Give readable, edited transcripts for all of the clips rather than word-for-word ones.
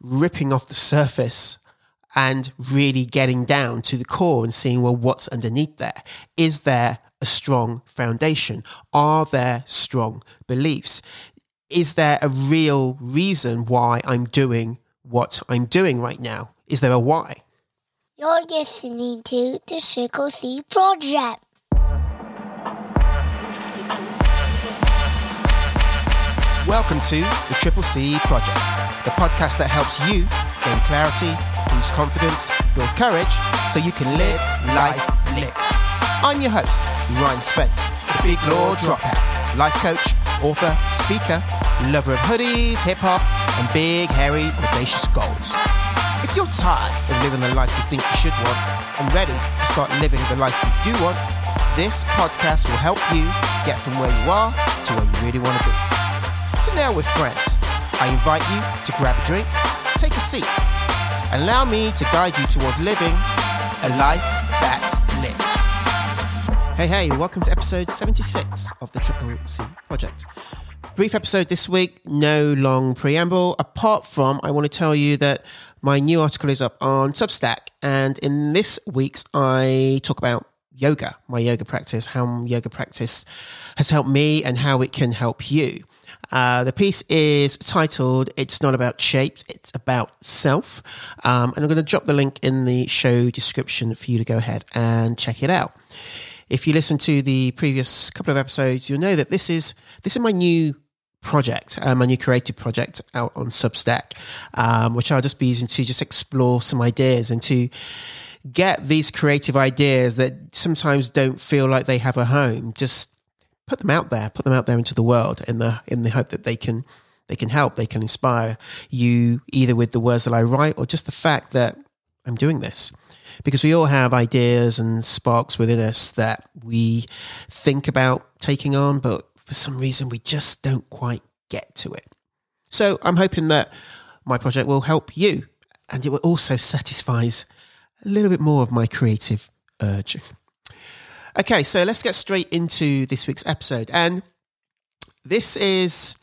ripping off the surface and really getting down to the core and seeing, well, what's underneath there? Is there a strong foundation? Are there strong beliefs? Is there a real reason why I'm doing what I'm doing right now? Is there a why? You're listening to the Circle C Project. Welcome to the Triple C Project, the podcast that helps you gain clarity, boost confidence, build courage, so you can live life lit. I'm your host, Ryan Spence, the big law dropout, life coach, author, speaker, lover of hoodies, hip-hop, and big, hairy, audacious goals. If you're tired of living the life you think you should want and ready to start living the life you do want, this podcast will help you get from where you are to where you really want to be. Sit down with friends. I invite you to grab a drink, take a seat, and allow me to guide you towards living a life that's lit. Hey, welcome to episode 76 of the Triple C Project. Brief episode this week, no long preamble, apart from I want to tell you that my new article is up on Substack, and in this week's I talk about yoga, my yoga practice, how yoga practice has helped me and how it can help you. The piece is titled, It's Not About Shapes, It's About Self. And I'm going to drop the link in the show description for you to go ahead and check it out. If you listen to the previous couple of episodes, you'll know that this is my new project, my new creative project out on Substack, which I'll just be using to just explore some ideas and to get these creative ideas that sometimes don't feel like they have a home, just put them out there into the world in the hope that they can help, they can inspire you either with the words that I write or just the fact that I'm doing this. Because we all have ideas and sparks within us that we think about taking on, but for some reason we just don't quite get to it. So I'm hoping that my project will help you, and it will also satisfies a little bit more of my creative urge. Okay, so let's get straight into this week's episode, and this is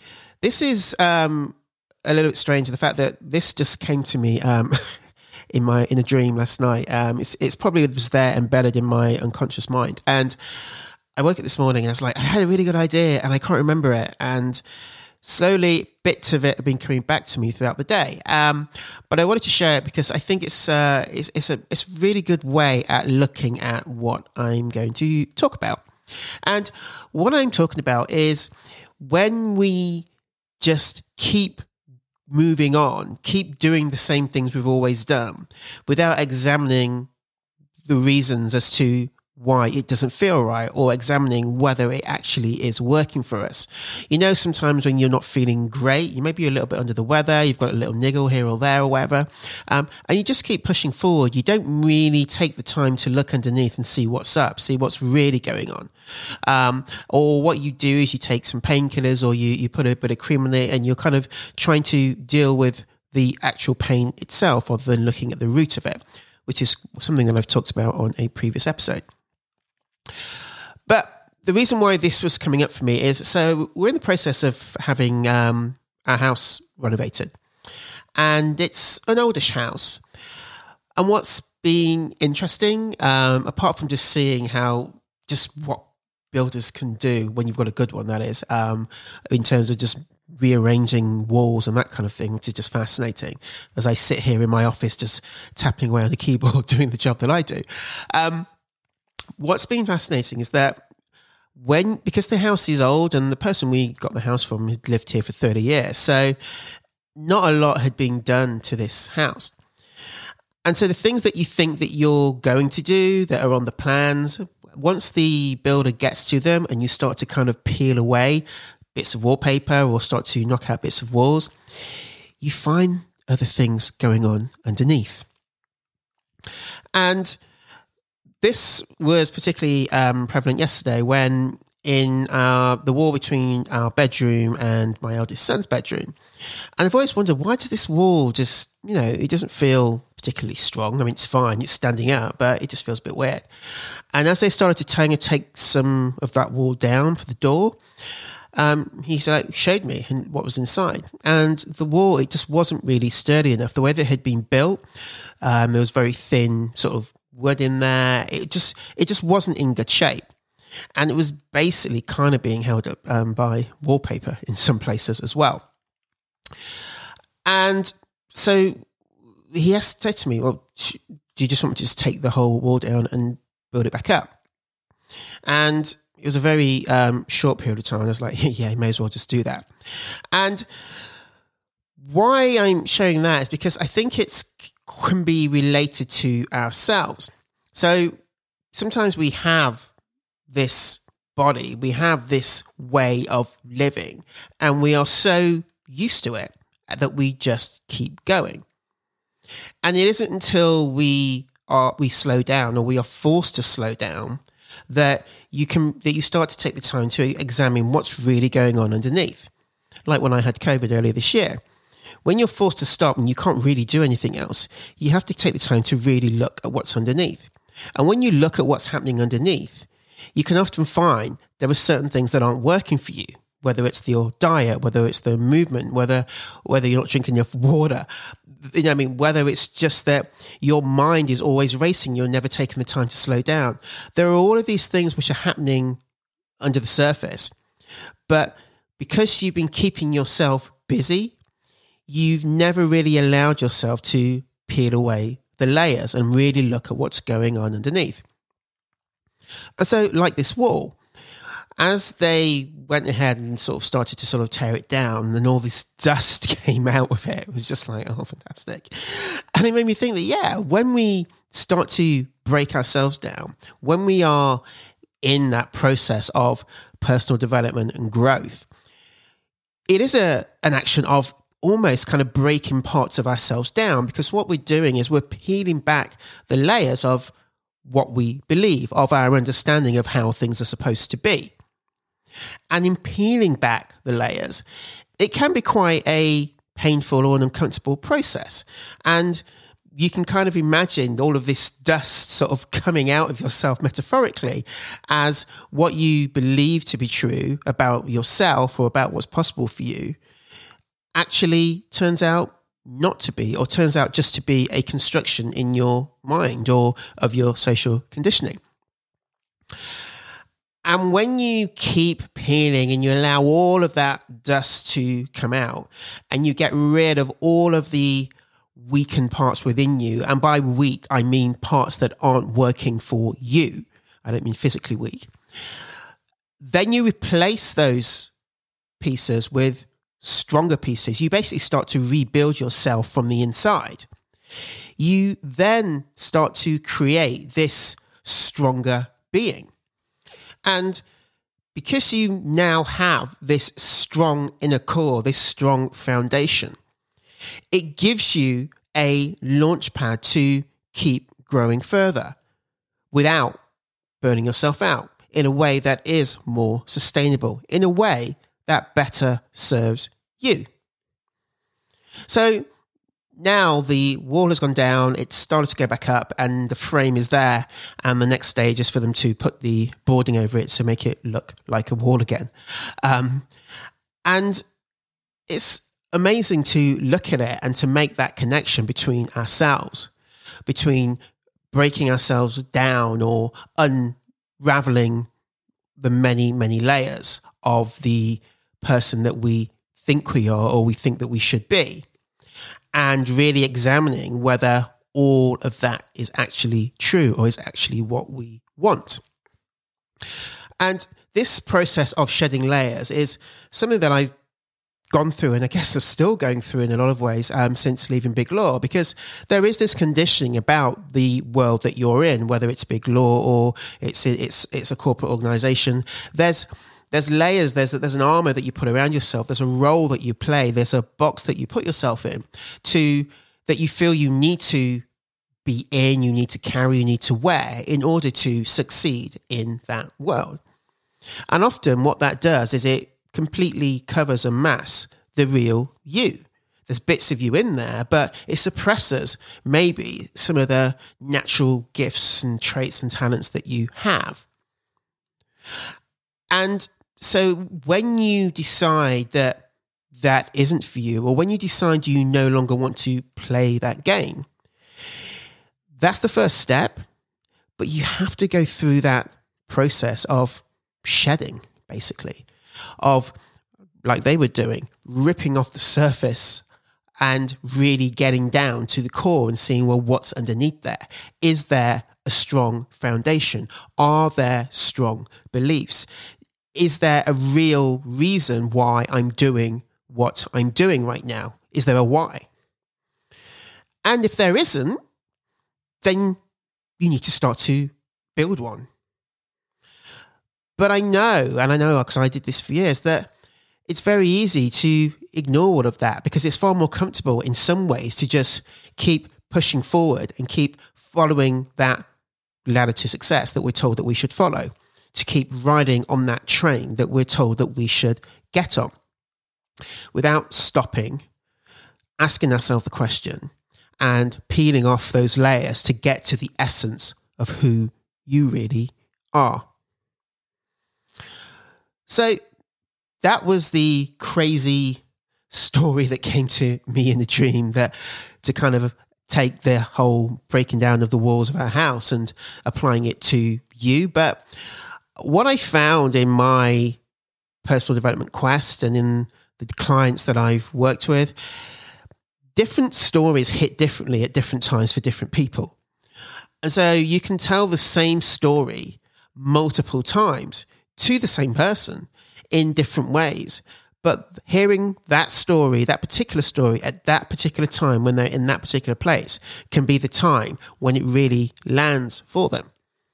a little bit strange. The fact that this just came to me in a dream last night. It's probably was there embedded in my unconscious mind, and I woke up this morning and I was like, I had a really good idea and I can't remember it, and slowly bits of it have been coming back to me throughout the day. But I wanted to share it because I think it's a really good way at looking at what I'm going to talk about. And what I'm talking about is when we just keep moving on, keep doing the same things we've always done without examining the reasons as to why it doesn't feel right, or examining whether it actually is working for us. You know, sometimes when you're not feeling great, you may be a little bit under the weather, you've got a little niggle here or there or whatever, and you just keep pushing forward. You don't really take the time to look underneath and see what's up, see what's really going on. Or what you do is you take some painkillers, or you put a bit of cream on it, and you're kind of trying to deal with the actual pain itself rather than looking at the root of it, which is something that I've talked about on a previous episode. But the reason why this was coming up for me is, so we're in the process of having our house renovated, and it's an oldish house. And what's been interesting, apart from just seeing what builders can do when you've got a good one, that is, in terms of just rearranging walls and that kind of thing, which is just fascinating as I sit here in my office just tapping away on the keyboard doing the job that I do. What's been fascinating is that because the house is old and the person we got the house from had lived here for 30 years, so not a lot had been done to this house. And so the things that you think that you're going to do that are on the plans, once the builder gets to them and you start to kind of peel away bits of wallpaper or start to knock out bits of walls, you find other things going on underneath. And this was particularly prevalent yesterday when in the wall between our bedroom and my eldest son's bedroom. And I've always wondered, why does this wall just, it doesn't feel particularly strong. I mean, it's fine, it's standing out, but it just feels a bit weird. And as they started to take some of that wall down for the door, he showed me what was inside. And the wall, it just wasn't really sturdy enough. The way that it had been built, there was very thin sort of wood in there. It just wasn't in good shape. And it was basically kind of being held up by wallpaper in some places as well. And so he said to me, well, do you just want me to just take the whole wall down and build it back up? And it was a very short period of time. I was like, yeah, you may as well just do that. And why I'm sharing that is because I think it can be related to ourselves. So sometimes we have this body, we have this way of living, and we are so used to it that we just keep going. And it isn't until we slow down, or we are forced to slow down, that you start to take the time to examine what's really going on underneath. Like when I had COVID earlier this year, when you're forced to stop and you can't really do anything else, you have to take the time to really look at what's underneath. And when you look at what's happening underneath, you can often find there are certain things that aren't working for you, whether it's your diet, whether it's the movement, whether you're not drinking enough water, whether it's just that your mind is always racing, you're never taking the time to slow down. There are all of these things which are happening under the surface, but because you've been keeping yourself busy, you've never really allowed yourself to peel away the layers and really look at what's going on underneath. And so, like this wall, as they went ahead and sort of started to sort of tear it down, and all this dust came out of it, it was just like, oh, fantastic. And it made me think that, when we start to break ourselves down, when we are in that process of personal development and growth, it is an action of almost kind of breaking parts of ourselves down, because what we're doing is we're peeling back the layers of what we believe, of our understanding of how things are supposed to be. And in peeling back the layers, it can be quite a painful or an uncomfortable process. And you can kind of imagine all of this dust sort of coming out of yourself metaphorically as what you believe to be true about yourself or about what's possible for you actually turns out not to be, or turns out just to be a construction in your mind or of your social conditioning. And when you keep peeling and you allow all of that dust to come out, and you get rid of all of the weakened parts within you, and by weak, I mean parts that aren't working for you, I don't mean physically weak, then you replace those pieces with stronger pieces. You basically start to rebuild yourself from the inside. You then start to create this stronger being. And because you now have this strong inner core, this strong foundation, it gives you a launch pad to keep growing further without burning yourself out, in a way that is more sustainable, in a way that better serves you. So now the wall has gone down, it's started to go back up, and the frame is there, and the next stage is for them to put the boarding over it to make it look like a wall again. And it's amazing to look at it and to make that connection between ourselves, between breaking ourselves down or unraveling the many, many layers of the person that we think we are or we think that we should be, and really examining whether all of that is actually true or is actually what we want. And this process of shedding layers is something that I've gone through, and I guess I'm still going through in a lot of ways since leaving Big Law, because there is this conditioning about the world that you're in, whether it's Big Law or it's a corporate organization. There's layers, there's an armor that you put around yourself, there's a role that you play, there's a box that you put yourself in that you feel you need to be in, you need to carry, you need to wear in order to succeed in that world. And often what that does is it completely covers and masks the real you. There's bits of you in there, but it suppresses maybe some of the natural gifts and traits and talents that you have. And So when you decide that that isn't for you, or when you decide you no longer want to play that game, that's the first step. But you have to go through that process of shedding, basically, of, like they were doing, ripping off the surface and really getting down to the core and seeing, well, what's underneath there? Is there a strong foundation? Are there strong beliefs? Is there a real reason why I'm doing what I'm doing right now? Is there a why? And if there isn't, then you need to start to build one. But I know because I did this for years, that it's very easy to ignore all of that because it's far more comfortable in some ways to just keep pushing forward and keep following that ladder to success that we're told that we should follow, to keep riding on that train that we're told that we should get on, without stopping, asking ourselves the question and peeling off those layers to get to the essence of who you really are. So that was the crazy story that came to me in the dream, that to kind of take the whole breaking down of the walls of our house and applying it to you. But what I found in my personal development quest and in the clients that I've worked with, different stories hit differently at different times for different people. And so you can tell the same story multiple times to the same person in different ways. But hearing that story, that particular story at that particular time when they're in that particular place, can be the time when it really lands for them.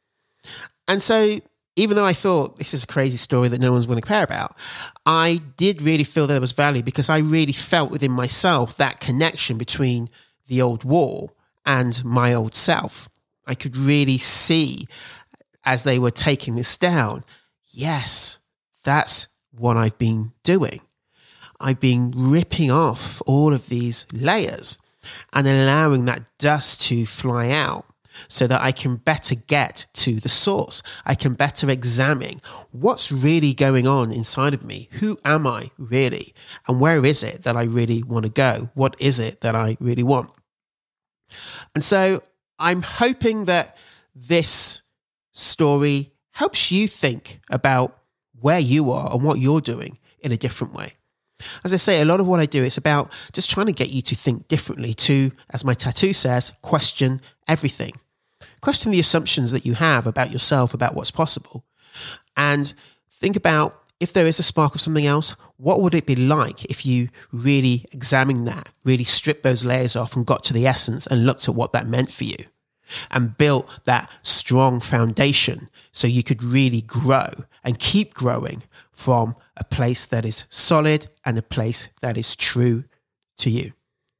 And so even though I thought this is a crazy story that no one's going to care about, I did really feel there was value because I really felt within myself that connection between the old wall and my old self. I could really see as they were taking this down, yes, that's what I've been doing. I've been ripping off all of these layers and allowing that dust to fly out so that I can better get to the source. I can better examine what's really going on inside of me. Who am I really? And where is it that I really want to go? What is it that I really want? And so I'm hoping that this story helps you think about where you are and what you're doing in a different way. As I say, a lot of what I do is about just trying to get you to think differently, to, as my tattoo says, question everything. Question the assumptions that you have about yourself, about what's possible, and think about, if there is a spark of something else, what would it be like if you really examined that, really stripped those layers off and got to the essence and looked at what that meant for you and built that strong foundation so you could really grow and keep growing from a place that is solid and a place that is true to you.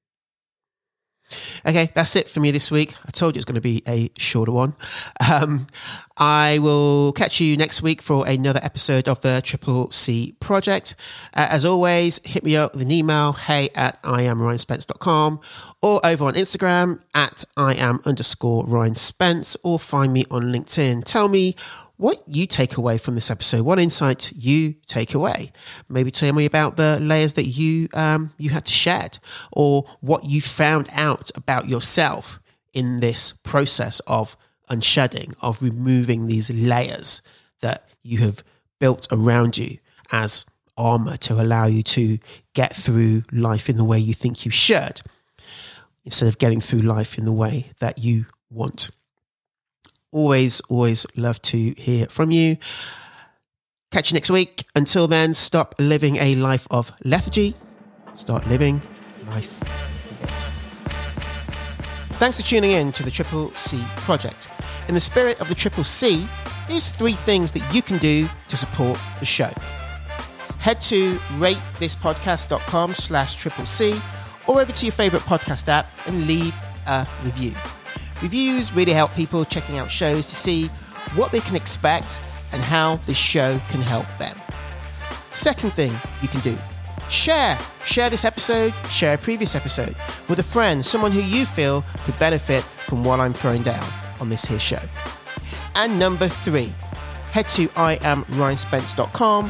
Okay, that's it for me this week. I told you it's going to be a shorter one. I will catch you next week for another episode of the Triple C Project. As always, hit me up with an email, hey@IamRyanSpence.com, or over on Instagram @Iam_RyanSpence, or find me on LinkedIn. Tell me what you take away from this episode, what insight you take away. Maybe tell me about the layers that you had to shed, or what you found out about yourself in this process of unshedding, of removing these layers that you have built around you as armor to allow you to get through life in the way you think you should, instead of getting through life in the way that you want. Always love to hear from you. Catch you next week. Until then, stop living a life of lethargy. Start living life lit. Thanks for tuning in to the Triple C Project. In the spirit of the Triple C, here's 3 things that you can do to support the show. Head to ratethispodcast.com/triplec, or over to your favorite podcast app and leave a review. Reviews really help people checking out shows to see what they can expect and how this show can help them. Second thing you can do, share this episode, share a previous episode with a friend, someone who you feel could benefit from what I'm throwing down on this here show. And number 3, head to IamRyanSpence.com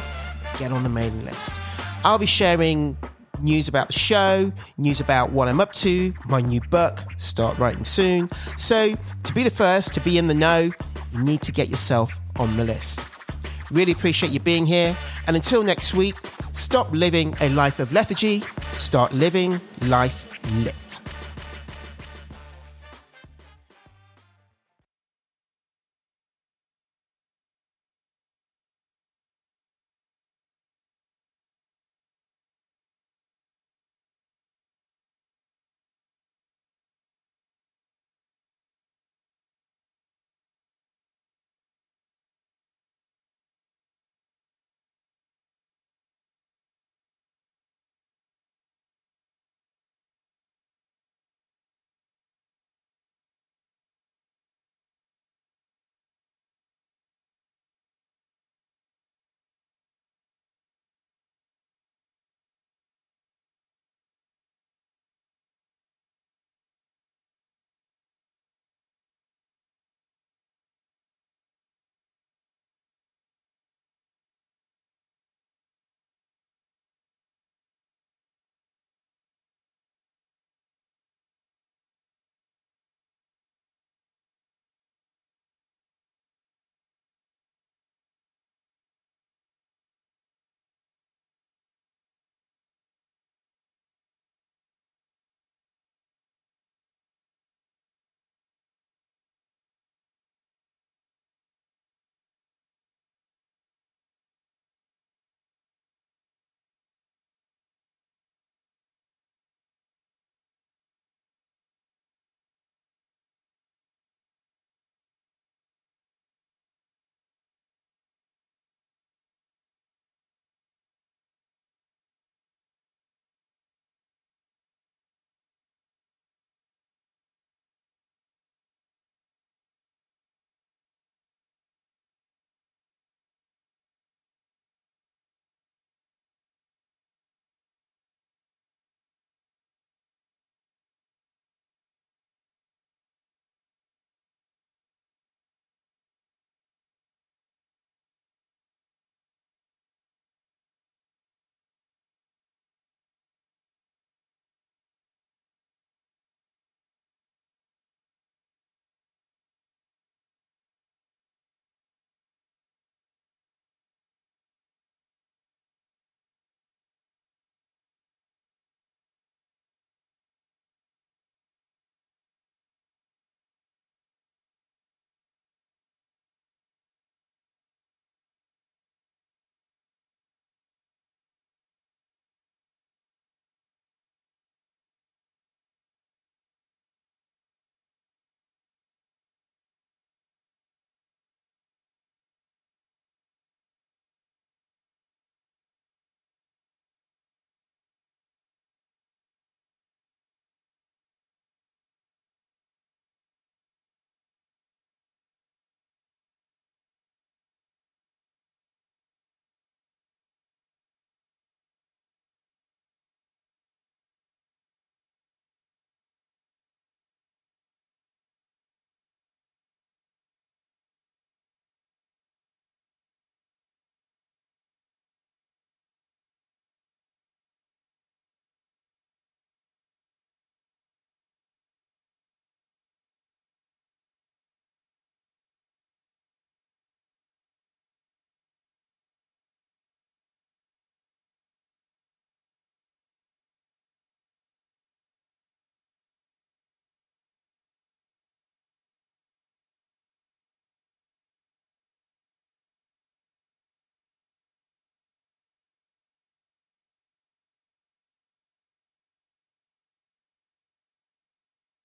get on the mailing list. I'll be sharing news about the show, news about what I'm up to, my new book, start writing soon. So to be the first to be in the know, you need to get yourself on the list. Really appreciate you being here. And until next week, stop living a life of lethargy, start living life lit.